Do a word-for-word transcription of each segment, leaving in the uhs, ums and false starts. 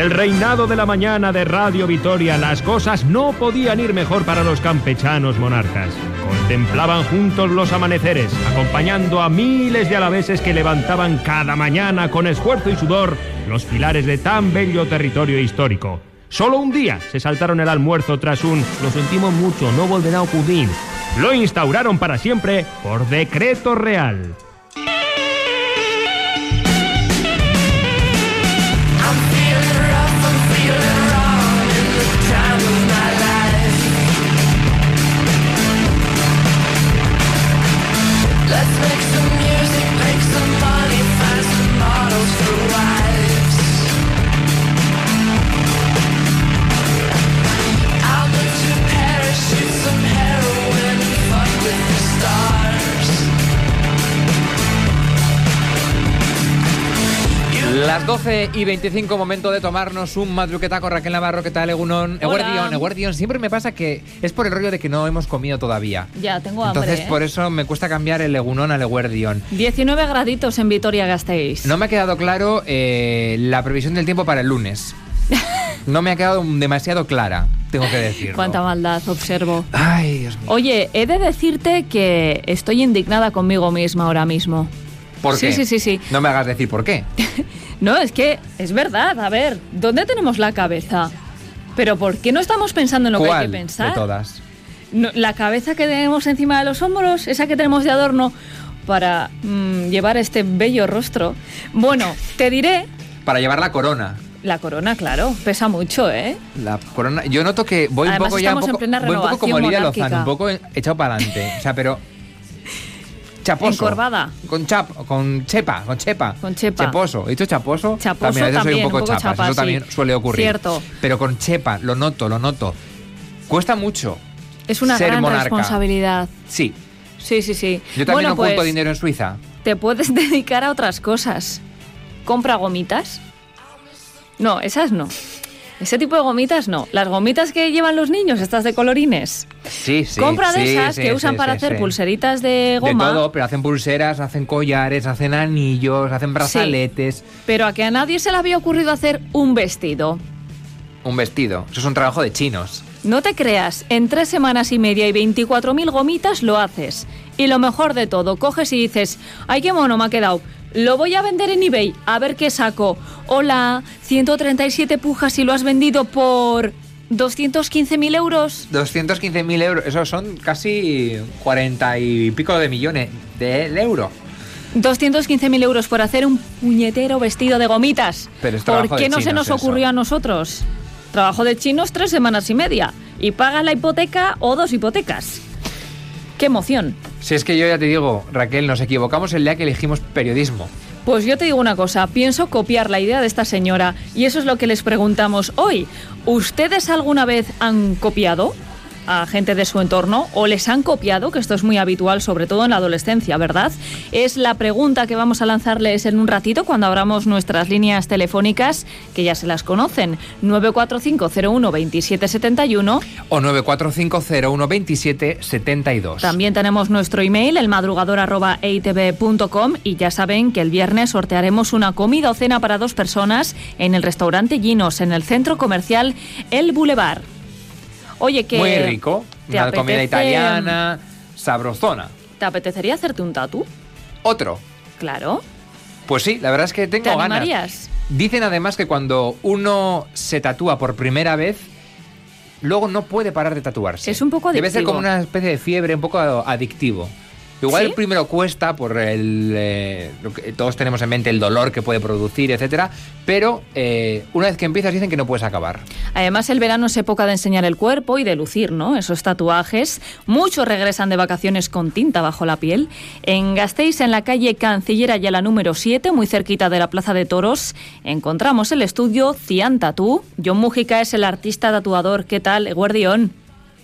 el reinado de la mañana de Radio Vitoria, las cosas no podían ir mejor para los campechanos monarcas. Contemplaban juntos los amaneceres, acompañando a miles de alaveses que levantaban cada mañana con esfuerzo y sudor los pilares de tan bello territorio histórico. Solo un día se saltaron el almuerzo tras un "lo sentimos mucho, no volverá a ocurrir". Lo instauraron para siempre por decreto real. Las doce y veinticinco, momento de tomarnos un madruquetaco. Raquel Navarro, ¿qué tal? Egunon, Eguerdión, Eguerdión. Siempre me pasa que es por el rollo de que no hemos comido todavía. Ya, tengo hambre. Entonces, ¿eh? por eso me cuesta cambiar el Egunon al Eguerdión. diecinueve graditos en Vitoria-Gasteiz. No me ha quedado claro eh, la previsión del tiempo para el lunes. No me ha quedado demasiado clara, tengo que decirlo. Cuánta maldad, observo. Ay, Dios mío. Oye, he de decirte que estoy indignada conmigo misma ahora mismo. ¿Por sí, qué? Sí, sí, sí. No me hagas decir por qué. No, es que es verdad. A ver, ¿dónde tenemos la cabeza? Pero ¿por qué no estamos pensando en lo que hay que pensar? ¿Cuál de todas? No, la cabeza que tenemos encima de los hombros, esa que tenemos de adorno para mmm, llevar este bello rostro. Bueno, te diré... Para llevar la corona. La corona, claro, pesa mucho, ¿eh? La corona, yo noto que voy Además, un poco ya un poco, en plena voy un poco como Lidia monárquica. Lozano, un poco echado para adelante, o sea, pero chaposo. Encorvada. Con chap, con chepa, con chepa. Con chepa. Cheposo. ¿He dicho chaposo? Chaposo también, a veces también, soy un poco, un poco chapas, chapa, eso sí. también suele ocurrir. Cierto. Pero con chepa, lo noto, lo noto. Cuesta mucho. Es una ser gran monarca. responsabilidad. Sí. Sí, sí, sí. Yo también bueno, oculto pues, dinero en Suiza. Te puedes dedicar a otras cosas. Compra gomitas. No, esas no. Ese tipo de gomitas no. Las gomitas que llevan los niños, estas de colorines. Sí, sí. Compra de sí, esas sí, que usan sí, para sí, hacer sí. pulseritas de goma. De todo, pero hacen pulseras, hacen collares, hacen anillos, hacen brazaletes. Sí, pero a que a nadie se le había ocurrido hacer un vestido. Un vestido. Eso es un trabajo de chinos. No te creas, en tres semanas y media y veinticuatro mil gomitas lo haces. Y lo mejor de todo, coges y dices, ¡ay, qué mono me ha quedado! Lo voy a vender en eBay, a ver qué saco. Hola, ciento treinta y siete pujas y lo has vendido por doscientos quince mil euros. doscientos quince mil euros, eso son casi cuarenta y pico de millones de euros. doscientos quince mil euros por hacer un puñetero vestido de gomitas. Pero es trabajo ¿Por qué de no se chinos nos ocurrió eso. a nosotros? Trabajo de chinos tres semanas y media. Y pagas la hipoteca o dos hipotecas. ¡Qué emoción! Si es que yo ya te digo, Raquel, nos equivocamos el día que elegimos periodismo. Pues yo te digo una cosa, pienso copiar la idea de esta señora y eso es lo que les preguntamos hoy. ¿Ustedes alguna vez han copiado a gente de su entorno o les han copiado? Que esto es muy habitual, sobre todo en la adolescencia, ¿verdad? Es la pregunta que vamos a lanzarles en un ratito cuando abramos nuestras líneas telefónicas, que ya se las conocen, nueve cuatro cinco cero uno veintisiete setenta y uno. O nueve cuatro cinco cero uno veintisiete setenta y dos. También tenemos nuestro email, elmadrugador arroba e i te be punto com, y ya saben que el viernes sortearemos una comida o cena para dos personas en el restaurante Ginos, en el centro comercial El Boulevard. Oye, que... Muy rico, ¿te una comida apetece- italiana, sabrosona. ¿Te apetecería hacerte un tatu? Otro. Claro. Pues sí, la verdad es que tengo ¿Te ganas. animarías? Dicen además que cuando uno se tatúa por primera vez, luego no puede parar de tatuarse. Es un poco Debe ser adictivo. como una especie de fiebre, un poco adictivo. Igual ¿Sí? el primero cuesta por el eh, lo que todos tenemos en mente, el dolor que puede producir, etcétera, pero eh, una vez que empiezas dicen que no puedes acabar. Además, el verano es época de enseñar el cuerpo y de lucir, ¿no? Esos tatuajes. Muchos regresan de vacaciones con tinta bajo la piel. En Gasteiz, en la calle Canciller Ayala número siete, muy cerquita de la Plaza de Toros, encontramos el estudio Cian Tattoo. John Mújica es el artista tatuador. ¿Qué tal, Eguerdión?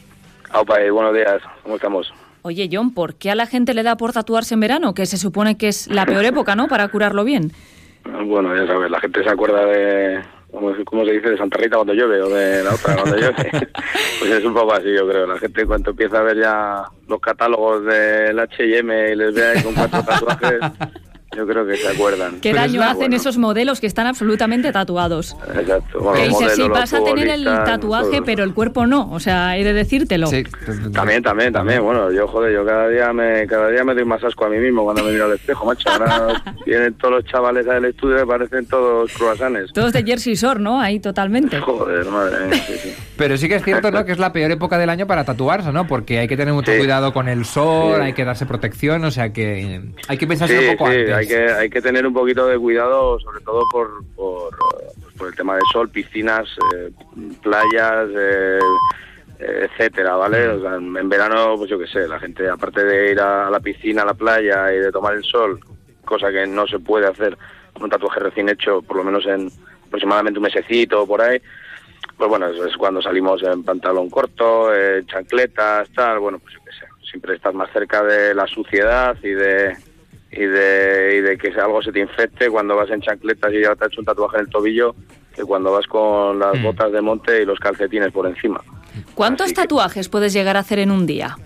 Aupa, eh, buenos días, ¿cómo estamos? Oye, John, ¿por qué a la gente le da por tatuarse en verano? Que se supone que es la peor época, ¿no?, para curarlo bien. Bueno, ya sabes, la gente se acuerda de, ¿cómo, cómo se dice?, de Santa Rita cuando llueve, o de la otra cuando llueve. Pues es un poco así, yo creo. La gente cuando empieza a ver ya los catálogos del H y M y les ve ahí con cuatro tatuajes, yo creo que se acuerdan. Qué Pero daño es hacen bueno. esos modelos que están absolutamente tatuados. Exacto. Bueno, Que los dices, sí, modelos, vas los a tener el futbolistas, tatuaje, todos. pero el cuerpo no. O sea, he de decírtelo. Sí. También, también, también. Bueno, yo, joder, yo cada día me cada día me doy más asco a mí mismo cuando me miro al espejo, macho. Ahora vienen todos los chavales del estudio y parecen todos croissants. Todos de Jersey Shore, ¿no? Ahí totalmente. Joder, madre mía, sí, sí. Pero sí que es cierto, ¿no?, que es la peor época del año para tatuarse, ¿no? Porque hay que tener mucho Sí. cuidado con el sol, Sí. hay que darse protección, o sea que hay que pensarse Sí, un poco sí, antes. hay que, hay que tener un poquito de cuidado, sobre todo por, por, pues por el tema de sol, piscinas, eh, playas, eh, eh, etcétera, ¿vale? O sea, en verano, pues yo qué sé, la gente, aparte de ir a la piscina, a la playa y de tomar el sol, cosa que no se puede hacer con un tatuaje recién hecho, por lo menos en aproximadamente un mesecito o por ahí, pues bueno, es, es cuando salimos en pantalón corto, en chancletas, tal, bueno, pues yo qué sé, siempre estás más cerca de la suciedad y de y de y de que algo se te infecte cuando vas en chancletas y ya te has hecho un tatuaje en el tobillo que cuando vas con las Mm. botas de monte y los calcetines por encima. ¿Cuántos Así que- tatuajes puedes llegar a hacer en un día?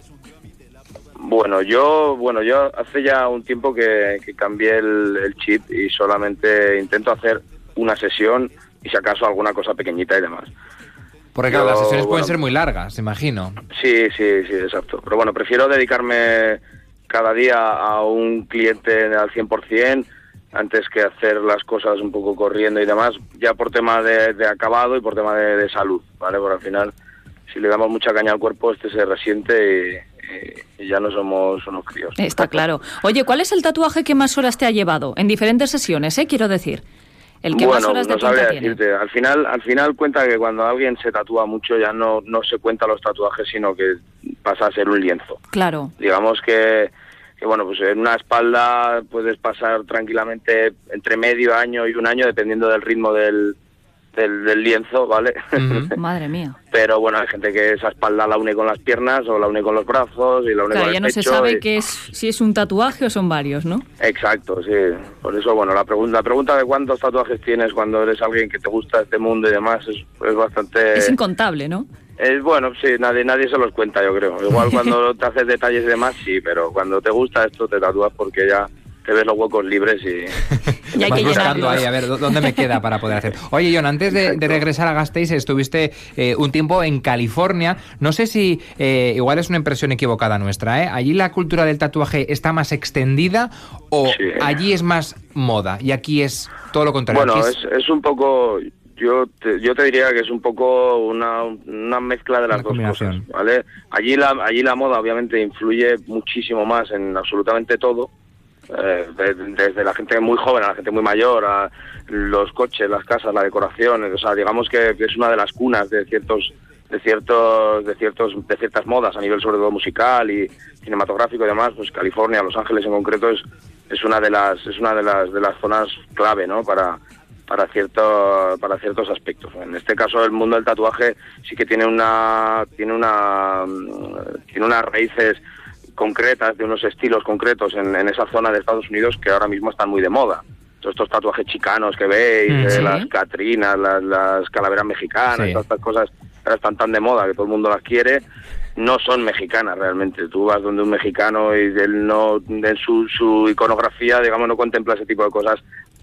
Bueno, yo bueno yo hace ya un tiempo que, que cambié el, el chip y solamente intento hacer una sesión y si acaso alguna cosa pequeñita y demás. Porque claro, Yo, las sesiones pueden bueno, ser muy largas, imagino. Sí, sí, sí, exacto. Pero bueno, prefiero dedicarme cada día a un cliente al cien por ciento antes que hacer las cosas un poco corriendo y demás, ya por tema de, de acabado y por tema de, de salud, ¿vale? Porque al final, si le damos mucha caña al cuerpo, este se resiente y, y ya no somos unos críos. Está claro. Oye, ¿cuál es el tatuaje que más horas te ha llevado? En diferentes sesiones, ¿eh? Quiero decir. El que Bueno, más horas de no tinta sabría tiene. decirte. Al final, al final cuenta que cuando alguien se tatúa mucho ya no, no se cuenta los tatuajes, sino que pasa a ser un lienzo. Claro. Digamos que, que bueno, pues en una espalda puedes pasar tranquilamente entre medio año y un año, dependiendo del ritmo del, del, del lienzo, ¿vale? Ujú. Madre mía. Pero bueno, hay gente que esa espalda la une con las piernas o la une con los brazos y la une Claro, con ya el no se pecho sabe y- qué es, si es un tatuaje o son varios, ¿no? Exacto, sí. Por eso, bueno, la pregunta, la pregunta de cuántos tatuajes tienes cuando eres alguien que te gusta este mundo y demás es, es bastante... Es incontable, ¿no? Es bueno, sí, nadie nadie se los cuenta, yo creo. Igual cuando te haces detalles y demás, sí, pero cuando te gusta esto te tatúas porque ya te ves los huecos libres y... Y hay Vas que buscando llenarlos. ahí, a ver, ¿dó- ¿dónde me queda para poder hacer? Oye, Jon, antes de, de regresar a Gasteiz, estuviste eh, un tiempo en California. No sé si, eh, igual es una impresión equivocada nuestra, ¿eh? ¿Allí la cultura del tatuaje está más extendida o Sí. allí es más moda y aquí es todo lo contrario? Bueno, Aquí es, es un poco... Yo te, yo te diría que es un poco una, una mezcla de las Una dos combinación. cosas, ¿vale? Allí la, allí la moda obviamente influye muchísimo más en absolutamente todo, eh, de- desde la gente muy joven a la gente muy mayor, a los coches, las casas, la decoración, o sea, digamos que es una de las cunas de ciertos de ciertos de ciertos de ciertas modas a nivel sobre todo musical y cinematográfico y demás. Pues California, Los Ángeles en concreto es es una de las es una de las de las zonas clave, ¿no? para para cierto, para ciertos aspectos. En este caso el mundo del tatuaje sí que tiene una tiene una tiene unas raíces concretas, de unos estilos concretos en, en esa zona de Estados Unidos que ahora mismo están muy de moda. Todos estos tatuajes chicanos que veis, Mm, eh, sí. las catrinas, las, las calaveras mexicanas, Sí. todas estas cosas ahora están tan de moda que todo el mundo las quiere, no son mexicanas realmente. Tú vas donde un mexicano y él no, en su, su iconografía, digamos, no contempla ese tipo de cosas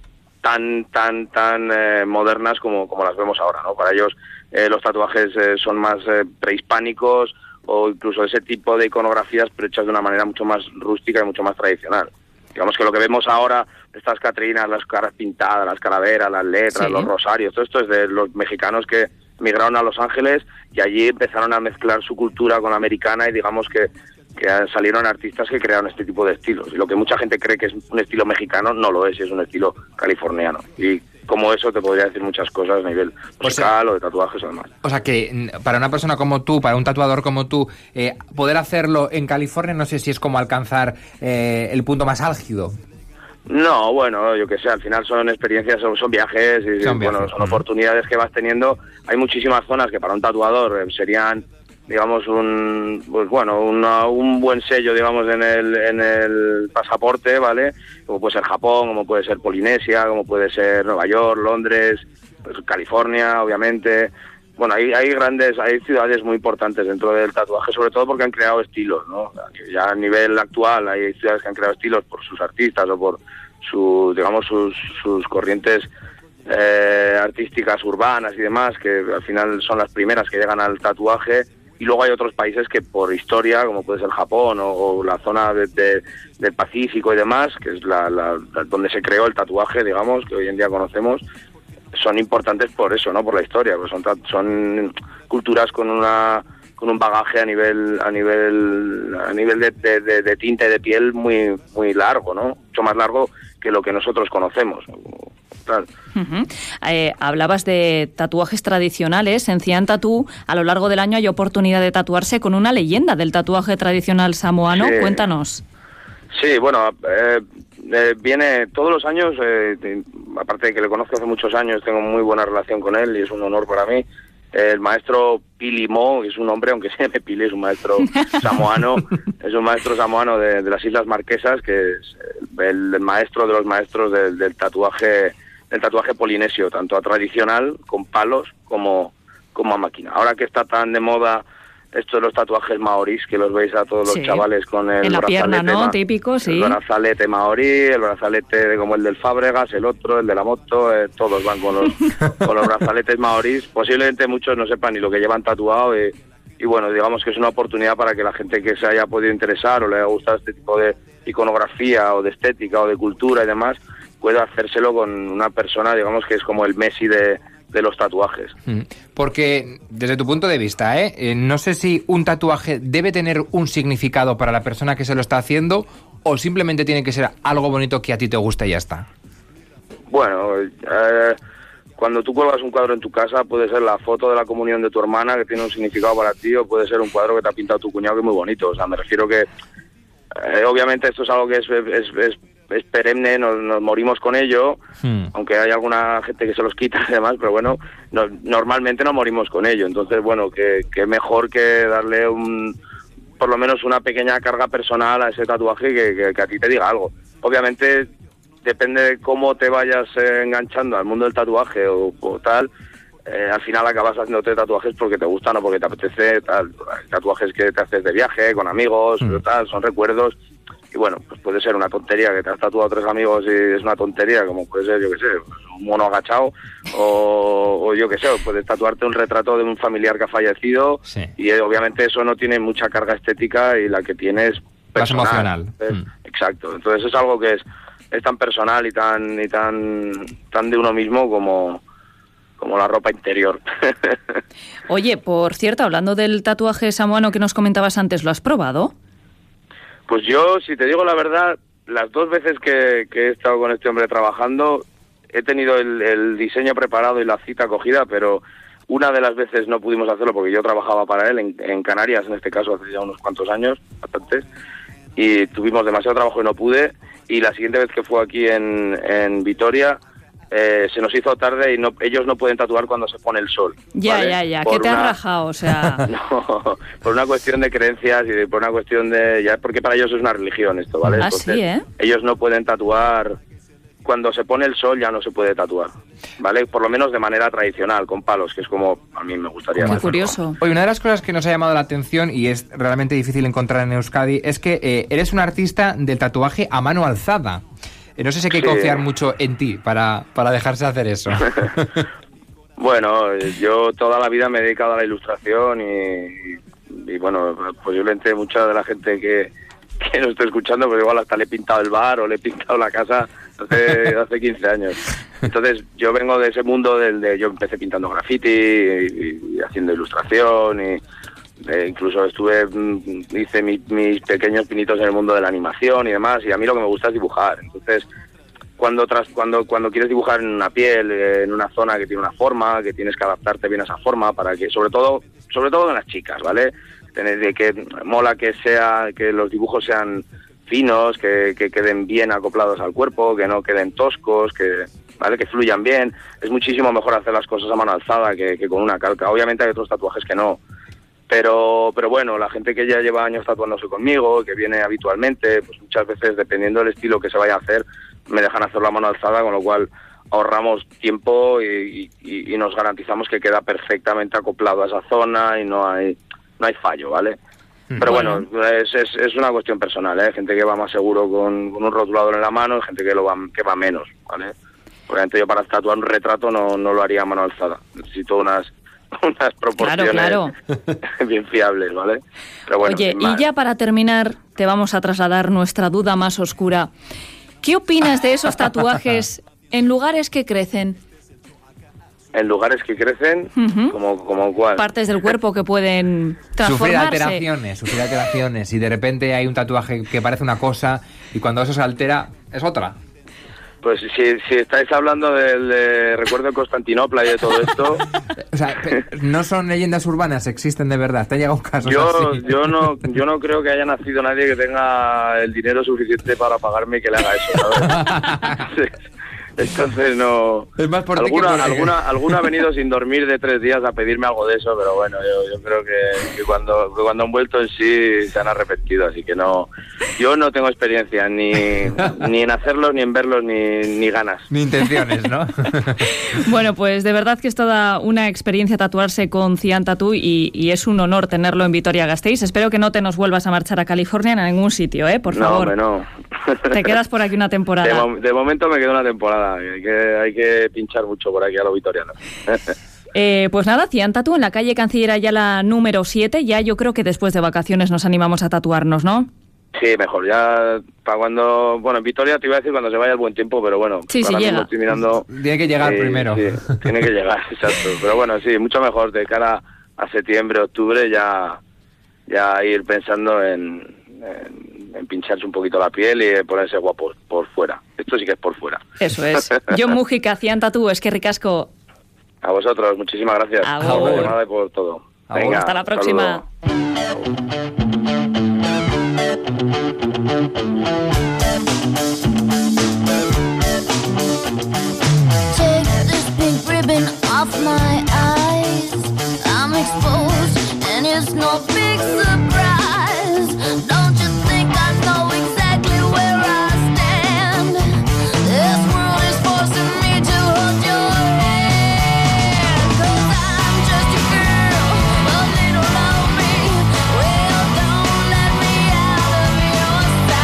tan tan tan eh, modernas como, como las vemos ahora, ¿no? Para ellos eh, los tatuajes eh, son más eh, prehispánicos o incluso ese tipo de iconografías pero hechas de una manera mucho más rústica y mucho más tradicional. Digamos que lo que vemos ahora, estas catrinas, las caras pintadas, las calaveras, las letras, Sí. los rosarios, todo esto es de los mexicanos que migraron a Los Ángeles y allí empezaron a mezclar su cultura con la americana y digamos que que salieron artistas que crearon este tipo de estilos. Y lo que mucha gente cree que es un estilo mexicano, no lo es, es un estilo californiano. Y como eso te podría decir muchas cosas a nivel O sea- musical o de tatuajes además. O sea que mm, para una persona como tú, para un tatuador como tú, eh, poder hacerlo en California no sé si es como alcanzar eh, el punto más álgido. No, bueno, yo que sé, al final son experiencias, son, son viajes y Son bueno, viajes, son ujú. oportunidades que vas teniendo. Hay muchísimas zonas que para un tatuador eh, serían, digamos, un pues bueno, una, un buen sello, digamos, en el en el pasaporte, ¿vale? Como puede ser Japón, como puede ser Polinesia, como puede ser Nueva York, Londres, pues California, obviamente. Bueno, hay, hay grandes, hay ciudades muy importantes dentro del tatuaje, sobre todo porque han creado estilos, ¿no? Ya a nivel actual hay ciudades que han creado estilos por sus artistas o por su digamos, sus, sus corrientes eh, artísticas urbanas y demás, que al final son las primeras que llegan al tatuaje. Y luego hay otros países que por historia, como puede ser Japón o, o la zona de, de, del Pacífico y demás, que es la, la, la donde se creó el tatuaje, digamos, que hoy en día conocemos, son importantes por eso, ¿no? Por la historia, pues son, son culturas con una con un bagaje a nivel a nivel a nivel de, de, de, de tinta y de piel muy muy largo, ¿no? Mucho más largo que lo que nosotros conocemos. Claro. Uh-huh. Eh, hablabas de tatuajes tradicionales. En Cian Tattoo, a lo largo del año hay oportunidad de tatuarse con una leyenda del tatuaje tradicional samoano. Sí. Cuéntanos. Sí, bueno, eh, eh, viene todos los años, eh, de, aparte de que le conozco hace muchos años, tengo muy buena relación con él y es un honor para mí. Eh, el maestro Pili Mo, que es un hombre, aunque se llame Pili, es un maestro samoano, es un maestro samoano de, de las Islas Marquesas, que es el, el maestro de los maestros del, del tatuaje del tatuaje polinesio, tanto a tradicional, con palos, como, como a máquina. Ahora que está tan de moda esto de los tatuajes maorís, que los veis a todos los sí. chavales con el en la brazalete, pierna, ¿no? Ma- Típico, sí. El brazalete maorí, el brazalete como el del Fábregas, el otro, el de la moto, eh, todos van con los, con los brazaletes maorís. Posiblemente muchos no sepan ni lo que llevan tatuado y, y bueno, digamos que es una oportunidad para que la gente que se haya podido interesar o le haya gustado este tipo de iconografía o de estética o de cultura y demás, pueda hacérselo con una persona, digamos, que es como el Messi de, de los tatuajes. Porque, desde tu punto de vista, ¿eh? Eh, no sé si un tatuaje debe tener un significado para la persona que se lo está haciendo o simplemente tiene que ser algo bonito que a ti te guste y ya está. Bueno, eh, cuando tú cuelgas un cuadro en tu casa, puede ser la foto de la comunión de tu hermana, que tiene un significado para ti, o puede ser un cuadro que te ha pintado tu cuñado, que es muy bonito. O sea, me refiero que, eh, obviamente, esto es algo que es... es, es es perenne, nos, nos morimos con ello, hmm. aunque hay alguna gente que se los quita y demás, pero bueno, no, normalmente no morimos con ello. Entonces, bueno, que, que mejor que darle un por lo menos una pequeña carga personal a ese tatuaje que, que, que a ti te diga algo. Obviamente, depende de cómo te vayas eh, enganchando al mundo del tatuaje o, o tal, eh, al final acabas haciéndote tatuajes porque te gustan o porque te apetece, tal. Hay tatuajes que te haces de viaje, con amigos, hmm. tal, son recuerdos. Y bueno, pues puede ser una tontería que te has tatuado a tres amigos y es una tontería, como puede ser, yo qué sé, un mono agachado, o, o yo qué sé, puedes tatuarte un retrato de un familiar que ha fallecido, sí. y eh, obviamente eso no tiene mucha carga estética y la que tiene es personal. Más emocional. Entonces, mm. Exacto, entonces es algo que es, es tan personal y tan, y tan, tan de uno mismo como... como la ropa interior. Oye, por cierto, hablando del tatuaje samoano que nos comentabas antes, ¿lo has probado? Pues yo, si te digo la verdad, las dos veces que, que he estado con este hombre trabajando, he tenido el, el diseño preparado y la cita cogida, pero una de las veces no pudimos hacerlo porque yo trabajaba para él en, en Canarias, en este caso hace ya unos cuantos años, bastantes, y tuvimos demasiado trabajo y no pude, y la siguiente vez que fue aquí en, en Vitoria, Eh, se nos hizo tarde y no, ellos no pueden tatuar cuando se pone el sol. Ya, ¿vale? ya, ya. Por ¿Qué te una... has rajado? O sea... no, por una cuestión de creencias y de, por una cuestión de... ya porque para ellos es una religión esto, ¿vale? Ah, Entonces, sí, ¿eh? ellos no pueden tatuar... Cuando se pone el sol ya no se puede tatuar, ¿vale? Por lo menos de manera tradicional, con palos, que es como a mí me gustaría Qué más. curioso. Oye, una de las cosas que nos ha llamado la atención y es realmente difícil encontrar en Euskadi es que eh, eres un artista del tatuaje a mano alzada. No sé si hay que sí. confiar mucho en ti para, para dejarse hacer eso. Bueno, yo toda la vida me he dedicado a la ilustración y, y, y bueno, posiblemente mucha de la gente que, que nos esté escuchando, pues igual hasta le he pintado el bar o le he pintado la casa hace, hace quince años. Entonces yo vengo de ese mundo del de yo empecé pintando graffiti y, y haciendo ilustración y... Eh, incluso estuve, hice mi, mis pequeños pinitos en el mundo de la animación y demás, y a mí lo que me gusta es dibujar. Entonces, cuando tras, cuando cuando quieres dibujar en una piel, eh, en una zona que tiene una forma, que tienes que adaptarte bien a esa forma, para que, sobre todo, sobre todo en las chicas, ¿vale? De que mola que sea, que los dibujos sean finos, que, que queden bien acoplados al cuerpo, que no queden toscos, que... ¿vale? Que fluyan bien. Es muchísimo mejor hacer las cosas a mano alzada que, que con una calca. Obviamente hay otros tatuajes que no. Pero pero bueno, la gente que ya lleva años tatuándose conmigo, que viene habitualmente, pues muchas veces, dependiendo del estilo que se vaya a hacer, me dejan hacer la mano alzada, con lo cual ahorramos tiempo y, y, y nos garantizamos que queda perfectamente acoplado a esa zona y no hay no hay fallo, ¿vale? Pero bueno, bueno es, es, es una cuestión personal, ¿eh? Hay gente que va más seguro con, con un rotulador en la mano, y gente que lo va, que va menos, ¿vale? Obviamente yo para tatuar un retrato no, no lo haría a mano alzada. Necesito unas, unas proporciones claro, claro. bien fiables, ¿vale? Pero bueno, oye, y ya para terminar, te vamos a trasladar nuestra duda más oscura. ¿Qué opinas de esos tatuajes en lugares que crecen? En lugares que crecen, uh-huh. como, como cuál. Partes del cuerpo que pueden transformarse. Sufrir alteraciones, sufrir alteraciones. Y de repente hay un tatuaje que parece una cosa y cuando eso se altera es otra. Pues si, si estáis hablando del de recuerdo de Constantinopla y de todo esto... O sea, no son leyendas urbanas, existen de verdad. ¿Te ha llegado un caso yo, así? Yo no, yo no creo que haya nacido nadie que tenga el dinero suficiente para pagarme y que le haga eso, ¿sabes? Entonces no... Es más por alguna, que alguna, alguna ha venido sin dormir de tres días a pedirme algo de eso, pero bueno, yo, yo creo que, que cuando que cuando han vuelto en sí se han arrepentido, así que no... Yo no tengo experiencia ni, ni en hacerlos, ni en verlos, ni, ni ganas. Ni intenciones, ¿no? Bueno, pues de verdad que es toda una experiencia tatuarse con Cian Tattoo y, y es un honor tenerlo en Vitoria-Gasteiz. Espero que no te nos vuelvas a marchar a California en ningún sitio, ¿eh? Por favor. No, no. Te quedas por aquí una temporada. De, mo- de momento me quedo una temporada. Hay que, hay que pinchar mucho por aquí a los vitorianos. eh, pues nada, Cian Tattoo en la calle Canciller Ayala número siete. Ya yo creo que después de vacaciones nos animamos a tatuarnos, ¿no? Sí, mejor. Ya para cuando... Bueno, en Vitoria te iba a decir cuando se vaya el buen tiempo, pero bueno. Sí, sí, ahora llega. Estoy mirando, tiene que llegar eh, primero. Sí, tiene que llegar, exacto. Pero bueno, sí, mucho mejor. De cara a septiembre, octubre, ya, ya ir pensando en... en en pincharse un poquito la piel y ponerse guapo por fuera. Esto sí que es por fuera. Eso es. John Mújica, Cian Tattoo, es que ricasco. A vosotros, muchísimas gracias Agur. por la llamada y por todo. Agur. Venga, hasta la próxima. Take this pink ribbon off my eyes. I'm exposed and it's no big surprise. Don't you think I know exactly where I stand? This world is forcing me to hold your hand. 'Cause I'm just a girl, a little lonely. Well, don't let me out of your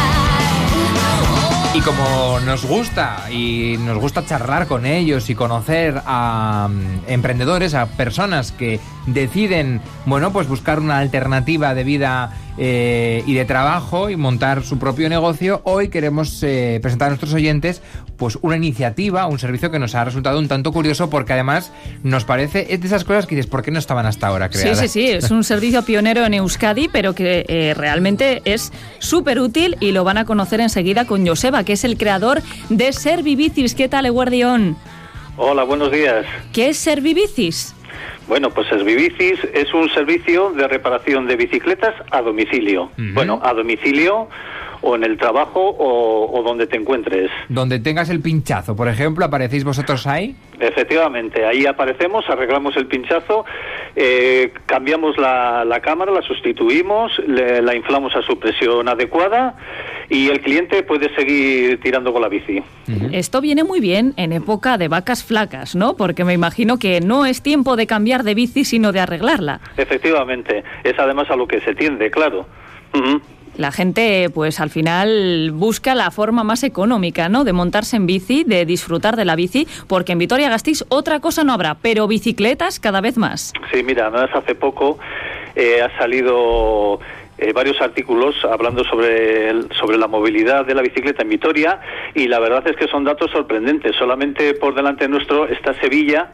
sight. Oh. Y como nos gusta, y nos gusta charlar con ellos y conocer a um, emprendedores, a personas que deciden, bueno, pues buscar una alternativa de vida eh, y de trabajo y montar su propio negocio, hoy queremos eh, presentar a nuestros oyentes pues una iniciativa, un servicio que nos ha resultado un tanto curioso porque además nos parece, es de esas cosas que dices, ¿por qué no estaban hasta ahora creadas? Sí, sí, sí, es un servicio pionero en Euskadi, pero que eh, realmente es súper útil y lo van a conocer enseguida con Joseba, que es el creador de Servibicis. ¿Qué tal, Eguardión? Hola, buenos días. ¿Qué es Servibicis? Bueno, pues Servibicis es un servicio de reparación de bicicletas a domicilio. Uh-huh. Bueno, a domicilio o en el trabajo o, o donde te encuentres. Donde tengas el pinchazo, por ejemplo, ¿aparecéis vosotros ahí? Efectivamente, ahí aparecemos, arreglamos el pinchazo, eh, cambiamos la, la cámara, la sustituimos, le, la inflamos a su presión adecuada y el cliente puede seguir tirando con la bici. Uh-huh. Esto viene muy bien en época de vacas flacas, ¿no? Porque me imagino que no es tiempo de cambiar de bici, sino de arreglarla. Efectivamente, es además a lo que se tiende, claro. Uh-huh. La gente, pues al final busca la forma más económica, ¿no?, de montarse en bici, de disfrutar de la bici, porque en Vitoria-Gasteiz otra cosa no habrá, pero bicicletas cada vez más. Sí, mira, además hace poco eh, ha salido eh, varios artículos hablando sobre, el, sobre la movilidad de la bicicleta en Vitoria y la verdad es que son datos sorprendentes. Solamente por delante nuestro está Sevilla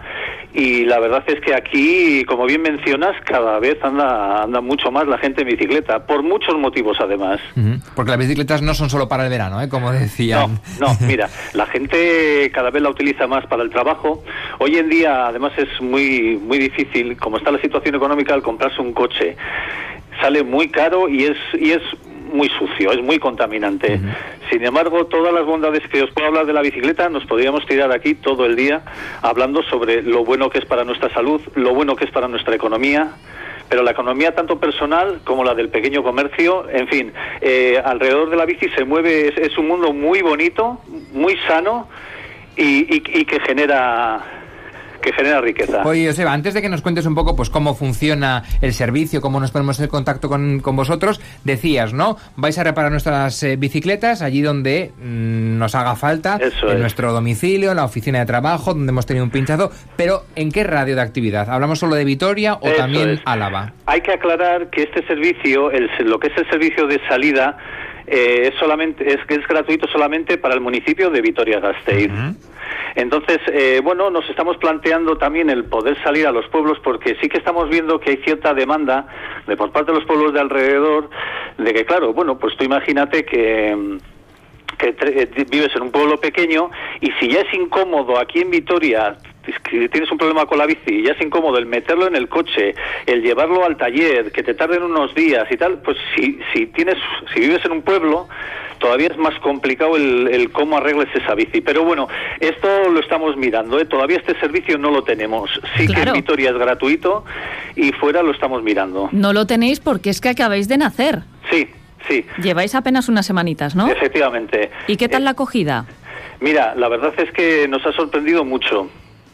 y la verdad es que aquí, como bien mencionas, cada vez anda anda mucho más la gente en bicicleta, por muchos motivos además. Uh-huh. Porque las bicicletas no son solo para el verano, ¿eh? Como decían. No, no, mira, la gente cada vez la utiliza más para el trabajo. Hoy en día, además, es muy muy difícil, como está la situación económica, al comprarse un coche. Sale muy caro y es y es muy sucio, es muy contaminante. Uh-huh. Sin embargo, todas las bondades que os puedo hablar de la bicicleta, nos podríamos tirar aquí todo el día hablando sobre lo bueno que es para nuestra salud, lo bueno que es para nuestra economía, pero la economía tanto personal como la del pequeño comercio, en fin, eh, alrededor de la bici se mueve, es, es un mundo muy bonito, muy sano y, y, y que genera que genera riqueza. Oye, Joseba, antes de que nos cuentes un poco pues cómo funciona el servicio, cómo nos ponemos en contacto con, con vosotros, decías, ¿no? Vais a reparar nuestras eh, bicicletas allí donde mmm, nos haga falta, Eso en es. nuestro domicilio, en la oficina de trabajo, donde hemos tenido un pinchazo, pero ¿en qué radio de actividad? ¿Hablamos solo de Vitoria o Eso también es. Álava? Hay que aclarar que este servicio, el, lo que es el servicio de salida, eh, es solamente es que es gratuito solamente para el municipio de Vitoria-Gasteiz. Uh-huh. Entonces, eh, bueno, nos estamos planteando también el poder salir a los pueblos, porque sí que estamos viendo que hay cierta demanda de por parte de los pueblos de alrededor, de que, claro, bueno, pues tú imagínate que... que tre- vives en un pueblo pequeño y si ya es incómodo aquí en Vitoria, que tienes un problema con la bici y ya es incómodo el meterlo en el coche, el llevarlo al taller, que te tarden unos días y tal, pues si si tienes si vives en un pueblo todavía es más complicado el, el cómo arregles esa bici. Pero bueno, esto lo estamos mirando, ¿eh? Todavía este servicio no lo tenemos. Sí Claro. que en Vitoria es gratuito y fuera lo estamos mirando. No lo tenéis porque es que acabáis de nacer. Sí, sí. Lleváis apenas unas semanitas, ¿no? Efectivamente. ¿Y qué tal Eh, la acogida? Mira, la verdad es que nos ha sorprendido mucho.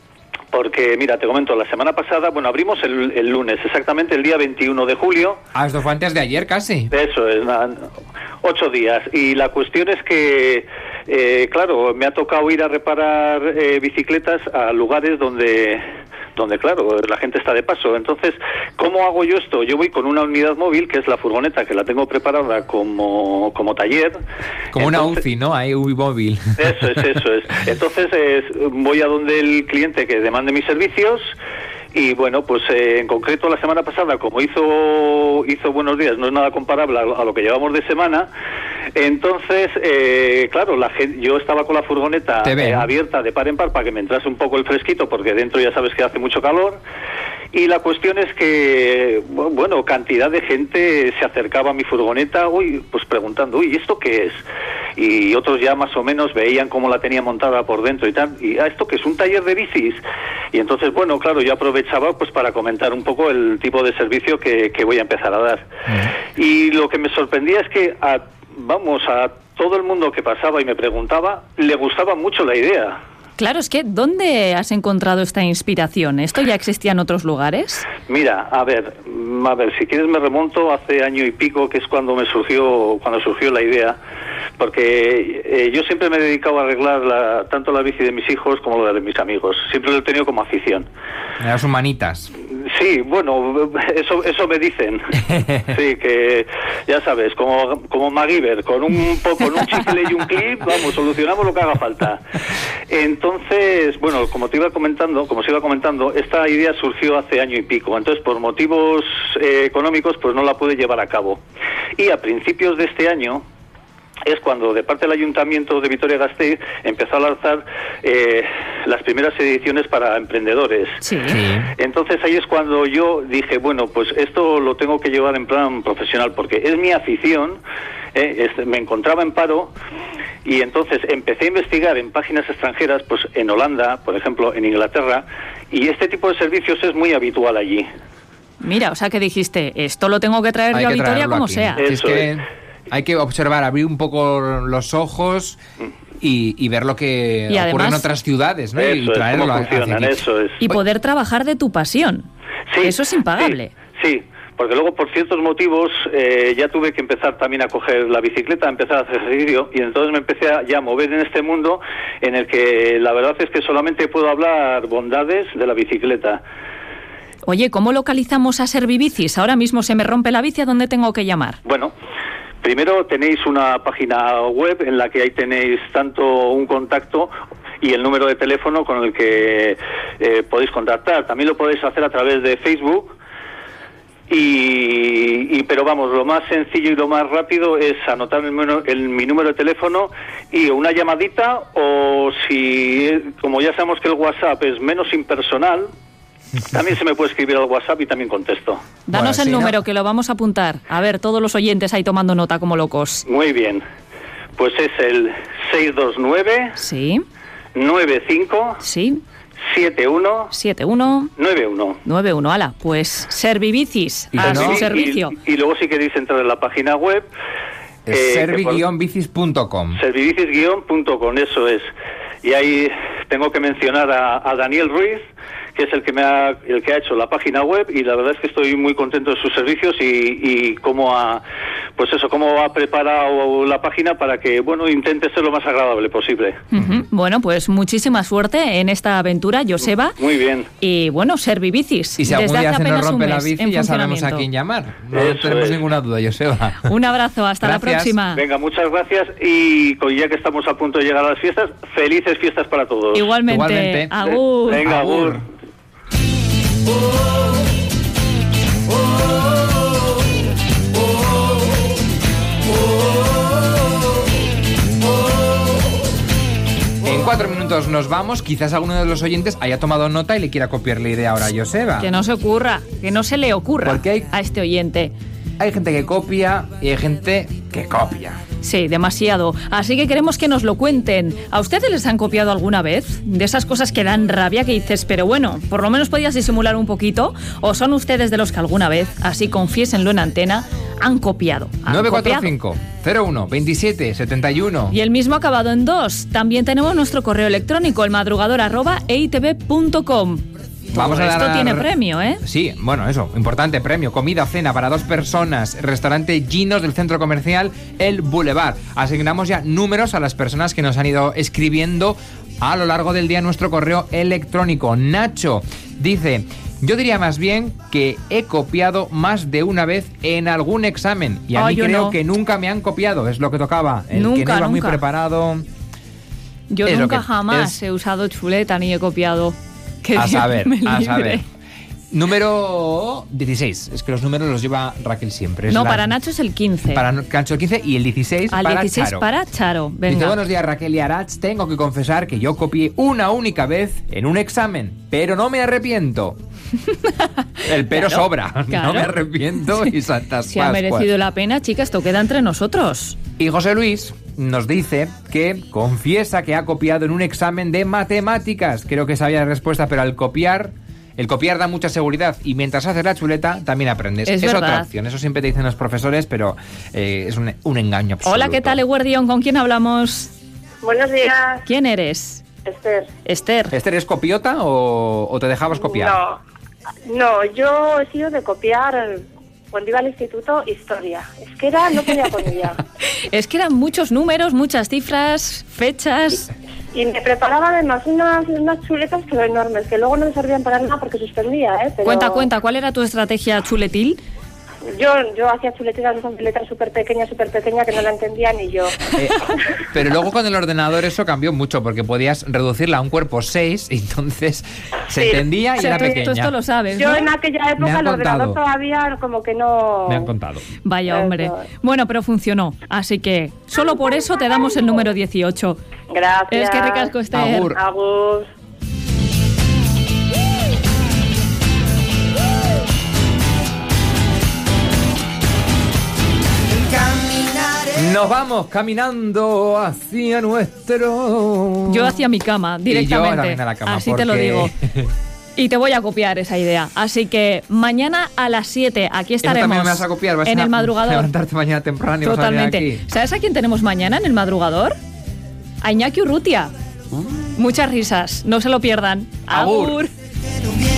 Porque, mira, te comento, la semana pasada, bueno, abrimos el, el lunes, exactamente el día veintiuno de julio. Ah, esto fue antes de ayer casi. Eso es, nada, ocho días. Y la cuestión es que, eh, claro, me ha tocado ir a reparar eh, bicicletas a lugares donde... donde, claro, la gente está de paso. Entonces, ¿cómo hago yo esto? Yo voy con una unidad móvil, que es la furgoneta, que la tengo preparada como, como taller. Como Entonces, una U C I, ¿no? Hay U C I móvil. Eso es, eso es. Entonces, es, voy a donde el cliente que demande mis servicios. Y bueno, pues eh, en concreto la semana pasada, como hizo hizo buenos días, no es nada comparable a, a lo que llevamos de semana, entonces, eh, claro, la gente, yo estaba con la furgoneta eh, abierta de par en par para que me entrase un poco el fresquito, porque dentro ya sabes que hace mucho calor, y la cuestión es que, bueno, cantidad de gente se acercaba a mi furgoneta, uy, pues preguntando, uy, ¿esto qué es? Y otros ya más o menos veían cómo la tenía montada por dentro y tal, y ah, ¿esto qué es? ¿Un taller de bicis? Y entonces, bueno, claro, yo aprovechaba pues para comentar un poco el tipo de servicio que, que voy a empezar a dar. Uh-huh. Y lo que me sorprendía es que, a, vamos, a todo el mundo que pasaba y me preguntaba, le gustaba mucho la idea. Claro, es que ¿dónde has encontrado esta inspiración? ¿Esto ya existía en otros lugares? Mira, a ver, a ver, si quieres me remonto hace año y pico, que es cuando me surgió, cuando surgió la idea, porque eh, yo siempre me he dedicado a arreglar la, tanto la bici de mis hijos como la de mis amigos. Siempre lo he tenido como afición. Las humanitas. Sí, bueno, eso eso me dicen. Sí, que ya sabes, como como MacGyver, con un con un chicle y un clip, vamos, solucionamos lo que haga falta. Entonces, bueno, como te iba comentando, como se iba comentando, esta idea surgió hace año y pico. Entonces, por motivos eh, económicos, pues no la pude llevar a cabo. Y a principios de este año es cuando de parte del Ayuntamiento de Vitoria-Gasteiz empezó a lanzar eh, las primeras ediciones para emprendedores. Sí. Sí. Entonces ahí es cuando yo dije, bueno, pues esto lo tengo que llevar en plan profesional, porque es mi afición, eh, es, me encontraba en paro, y entonces empecé a investigar en páginas extranjeras, pues en Holanda, por ejemplo, en Inglaterra, y este tipo de servicios es muy habitual allí. Mira, o sea que dijiste, esto lo tengo que traer Hay yo a que Vitoria traerlo como aquí. sea. Es Eso que es. hay que observar, abrir un poco los ojos y, y ver lo que Y ocurre además- en otras ciudades, ¿no? Eso y es, traerlo cómo hacia funcionan, aquí. eso es. Y poder trabajar de tu pasión. Sí, Eso es impagable. Sí, sí, porque luego por ciertos motivos eh, ya tuve que empezar también a coger la bicicleta, a empezar a hacer ejercicio, y entonces me empecé a ya mover en este mundo en el que la verdad es que solamente puedo hablar bondades de la bicicleta. Oye, ¿cómo localizamos a Servibicis? Ahora mismo se me rompe la bici, ¿a dónde tengo que llamar? Bueno, primero tenéis una página web en la que ahí tenéis tanto un contacto y el número de teléfono con el que eh, podéis contactar. También lo podéis hacer a través de Facebook. Y, y pero vamos, lo más sencillo y lo más rápido es anotar el, el, mi número de teléfono y una llamadita, o si, como ya sabemos que el WhatsApp es menos impersonal, también se me puede escribir al WhatsApp y también contesto. Danos Bueno, el sí, número, ¿no? que lo vamos a apuntar. A ver, todos los oyentes ahí tomando nota como locos. Muy bien, pues es el seis dos nueve, Sí, nueve cinco, sí, siete uno, siete uno nueve uno. nueve uno. Ala, pues Servibicis, Y a no- su Y- servicio. Y, y luego si queréis entrar en la página web, Es eh, servi que por- guion bicis punto com. servibicis guion punto com, eso es. Y ahí tengo que mencionar a, a Daniel Ruiz, que es el que me ha, el que ha hecho la página web, y la verdad es que estoy muy contento de sus servicios y, y cómo ha, pues eso, cómo ha preparado la página para que, bueno, intente ser lo más agradable posible. Uh-huh. Bueno, pues muchísima suerte en esta aventura, Joseba. Muy bien. Y bueno, Servibicis. Y si algún desde día hace se nos apenas un rompe la mes bici, en ya sabemos a funcionamiento. quién llamar. No Eso tenemos es. ninguna duda, Joseba. Un abrazo, hasta Gracias. la próxima. Venga, muchas gracias, y co- ya que estamos a punto de llegar a las fiestas, felices fiestas para todos. Igualmente. Igualmente. Agur. Venga, agur. En cuatro minutos nos vamos. Quizás alguno de los oyentes haya tomado nota y le quiera copiar la idea ahora a Joseba. Que no se ocurra, que no se le ocurra Porque hay- a este oyente. Hay gente que copia y hay gente que copia. Sí, demasiado. Así que queremos que nos lo cuenten. ¿A ustedes les han copiado alguna vez? De esas cosas que dan rabia, que dices, pero bueno, por lo menos podías disimular un poquito. ¿O son ustedes de los que alguna vez, así confiésenlo en antena, han copiado? Han nueve cuatro copiado. cinco cero uno veintisiete setenta y uno. Y el mismo acabado en dos. También tenemos nuestro correo electrónico, elmadrugador arroba e i t v punto com. Vamos a Esto dar- tiene premio, ¿eh? Sí, bueno, eso, importante premio. Comida, cena para dos personas. Restaurante Ginos del centro comercial El Boulevard. Asignamos ya números a las personas que nos han ido escribiendo a lo largo del día en nuestro correo electrónico. Nacho dice: yo diría más bien que he copiado más de una vez en algún examen. Y a Ah, mí yo creo no. que nunca me han copiado. Es lo que tocaba. El que Nunca, no iba muy nunca. preparado. Yo Es lo nunca que jamás es. he usado chuleta ni he copiado. Que A Dios saber, me a libre. saber. Número dieciséis. Es que los números los lleva Raquel siempre. Es No, la- para Nacho es el quince. Para Nacho el quince y el dieciséis Al para dieciséis Charo. para Charo. Venga. Dice: buenos días, Raquel y Arach. Tengo que confesar que yo copié una única vez en un examen, pero no me arrepiento. El pero Claro, sobra. claro. No me arrepiento y santas Si ha Pascuas. merecido la pena, chicas, esto queda entre nosotros. Y José Luis nos dice que confiesa que ha copiado en un examen de matemáticas. Creo que sabía la respuesta, pero al copiar, el copiar da mucha seguridad y mientras haces la chuleta también aprendes. Es otra verdad. opción, eso siempre te dicen los profesores, pero eh, es un, un engaño absoluto. Hola, ¿qué tal, Eguardión? ¿Con quién hablamos? Buenos días, ¿Quién eres? Esther. Esther. ¿Esther es copiota o, o te dejabas copiar? No, no, yo he sido de copiar cuando iba al instituto historia. Es que era, no podía con ella. Es que eran muchos números, muchas cifras, fechas. Y me preparaba además unas, unas chuletas pero enormes, que luego no me servían para nada porque suspendía, ¿eh? Pero Cuenta, cuenta, ¿cuál era tu estrategia chuletil? Yo, yo hacía chuletas con letras súper pequeñas, súper pequeñas, que no la entendía ni yo. Eh, pero luego con el ordenador eso cambió mucho porque podías reducirla a un cuerpo seis y entonces se Sí. entendía y O sea, era tú, tú pequeña. esto lo sabes, Yo ¿no? en aquella Me época han el ordenador contado. todavía como que no... Me han contado. Vaya, Eso hombre. es. Bueno, pero funcionó. Así que solo por eso te damos el número dieciocho. Gracias. Es que ricasco, Esther. Agur. Agur. Nos vamos caminando hacia nuestro... Yo hacia mi cama, directamente. Y yo también a la cama, Así te lo porque- digo. Y te voy a copiar esa idea. Así que mañana a las siete, aquí Eso estaremos. también me vas a copiar, vas en a el madrugador. levantarte mañana temprano y vas a venir Totalmente. aquí. ¿Sabes a quién tenemos mañana en el madrugador? A Iñaki Urrutia. Muchas risas, no se lo pierdan. Agur. Agur.